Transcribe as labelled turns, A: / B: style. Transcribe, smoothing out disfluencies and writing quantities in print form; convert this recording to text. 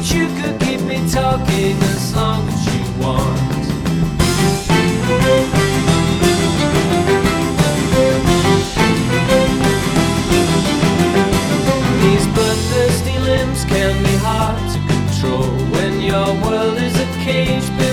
A: you could keep me talking as long as you want. These bloodthirsty limbs can be hard to control when your world is a cage.